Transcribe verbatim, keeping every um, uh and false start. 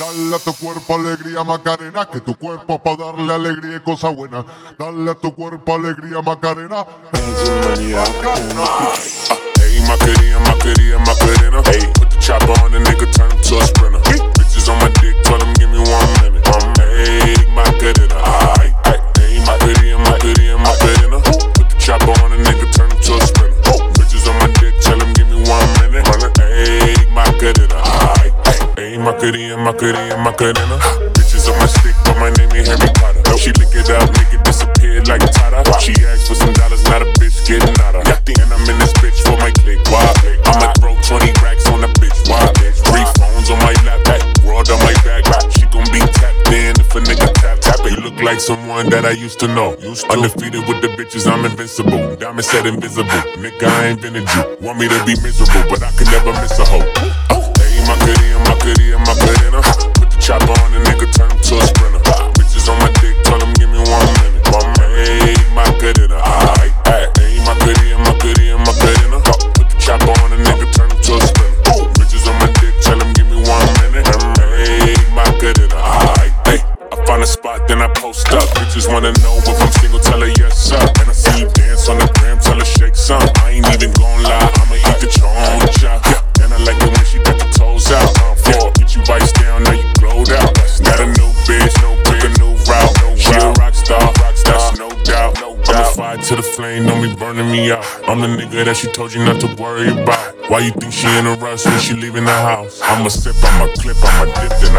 Dale a tu cuerpo alegría Macarena, que tu cuerpo pa' darle alegría y cosa buena. Dale a tu cuerpo alegría Macarena. Macarena. Hey, Macarena, Macarena, Macarena. Hey, put the chopper on the nigga, turn him to a sprinter. Hey. Bitches on my dick, tell him give me one minute. Um, hey, Macarena. Hey, hey, hey, Macarena, Macarena, Macarena. Put the chopper on the nigga, turn him to a sprinter. Bitches on my dick, tell him give me one minute. Hey, Macarena. Hey, hey, hey, Macarena, Macarena, Macarena. Bitches on my stick, but my name ain't Harry Potter. She lick it up, make it disappear like Tata. She asked for some dollars, not a bitch getting out of. And I'm in this bitch for my click. Why? I'ma throw twenty racks on the bitch. Why? Three phones on my lap, world on my back. She gon' be tapped in if a nigga tap tap it. You look like someone that I used to know. Used to. Undefeated with the bitches, I'm invincible. Diamond said invisible. Nigga, I ain't been a Jew. Want me to be miserable, but I can never miss a hoe. Hey, Macarena, Macarena, Macarena. Put the chopper on the nigga, turn him to a sprinter. Bitches on my dick, tell him give me one minute. Hey, Macarena. Hey, hey, hey, Macarena, Macarena, Macarena. Put the chopper on the nigga, turn him to a sprinter. Bitches on my dick, tell him give me one minute. Hey, Macarena. Hey, hey, I find a spot, then I post up. Bitches wanna know if I'm single, tell her yes, sir. And I see you dance on the gram, tell her shake some. I ain't even gon' lie, I'ma eat the choncha. Yeah, and I like it when she got the toes out. Yeah, get you vice down, now you glowed out. Got a new bitch, no pick a new route. She a rock star, rock star, that's no doubt. I'ma fire to the flame, don't be burning me out. I'm the nigga that she told you not to worry about. Why you think she in a rush when she leaving the house? I'ma sip, I'ma clip, I'ma dip, then